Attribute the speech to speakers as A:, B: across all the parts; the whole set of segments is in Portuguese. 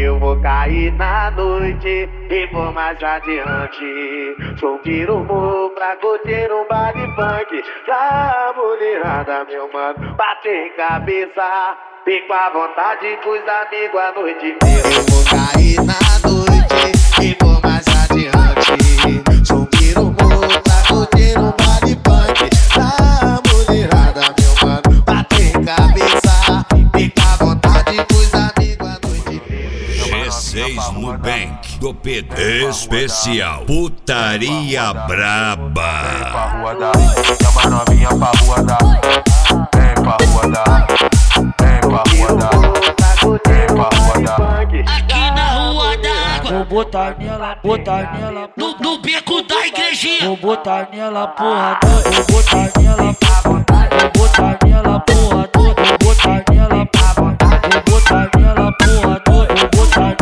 A: Eu vou cair na noite e vou mais adiante. Subir o morro pra curtir um baile funk. Pra mulherada, meu mano, bater cabeça. Fico à vontade com os amigos a noite inteira. Eu vou cair na noite e vou mais adiante. Subir o morro pra curtir um baile funk. Pra mulherada, meu mano, bater cabeça. Fico à vontade com os amigos a noite inteira.
B: G6 Nubank do PT especial Putaria Braba.
C: Vem pra rua da, chama novinha pra rua da. Vem pra rua da, vem pra rua da, vem pra rua da.
D: Aqui na rua d'água,
E: vou botar nela,
D: no beco da igrejinha.
E: vou botar nela, porra toda, vou botar nela, vou botar nela, porra toda, vou botar nela, vou botar nela, porra toda, vou botar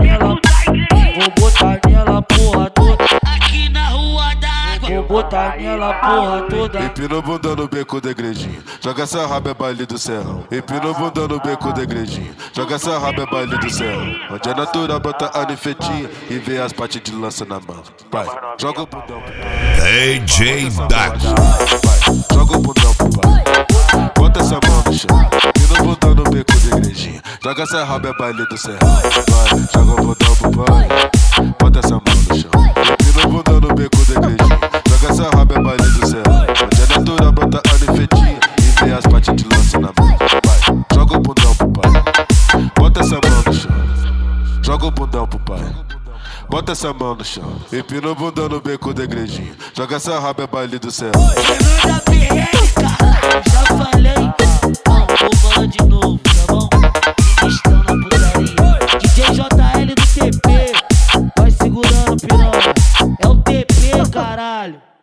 E: nela, porra toda,
D: Aqui na rua d'água,
E: vou botar nela, porra toda.
F: Empina o bundão no beco da igrejinha, joga essa raba é baile do serrão. Empina o bundão no beco da igrejinha, joga essa raba é baile do serrão. Onde é natural, bota a nifetinha e vê as partes de lança na mão. Vai, joga o bundão pro pai.
B: DJ Daco.
F: Vai, joga o bundão pro pai. Bota essa mão no chão. Empina o bundão no beco da igrejinha, joga essa raba é baile do serrão. Vai, joga o bundão pro pai. Bota essa mão no chão. Empina o bundão no beco da igrejinha, joga essa raba é baile do serrão. Onde é natural, bota a nifetinha e vê as partes de lança na mão. Vai, joga o bundão pro pai. Bota essa mão no chão. Joga o bundão pro pai. Bota essa mão no chão. Empina o bundão no beco da igrejinha, joga essa raba é baile do céu.
D: Fernanda Perreca, já falei. Vou falar de novo, tá bom? Estão na putaria. DJ JL do TP, vai segurando, piranha. É o TP, caralho.